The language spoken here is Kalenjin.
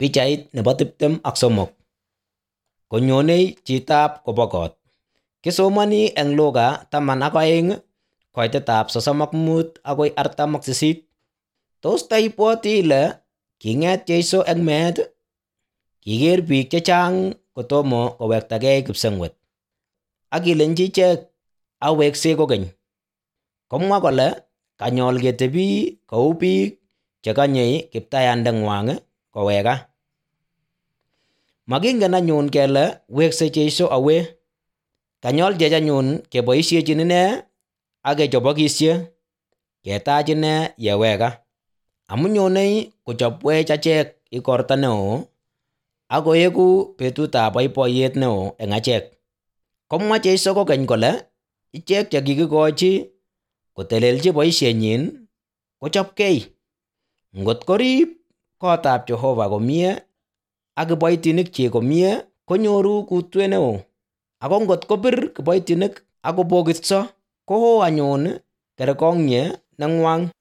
Pichait nebo 23. Konyonei chitab kobo kot. Kisomani eng Luka 12 koitetab 35 agoi 48. Tos taibwoti ile king'et Jeiso eng meet? Kiker biik chechang kotomo kowektagei kipsengwet. Akilenji ichek aweksei kokeny. Komwa kole kanyol ketebi kou biik chekanyei kiptayandeng'wang kowek gaa. Makingen anyun kele weksei Jeiso awe. Kanyolchech anyun keboisiechin ine ak kechobokisye ketach ine yewek gaa. Amu nyonei kochobwech achek igorta neoo ak koeku betutab boiboiyet neoo eng achek. Komwa Jeiso kokeny kole ichek chekikikochi kotelelchi boisienyin kochopkei. Ngot korib kotab Jehova komie ak kiboitinikchi komie konyoru kutwet neoo. Ako ngot kobir kiboitinik ak kobokitso, koo anyun kergonyet neng'wang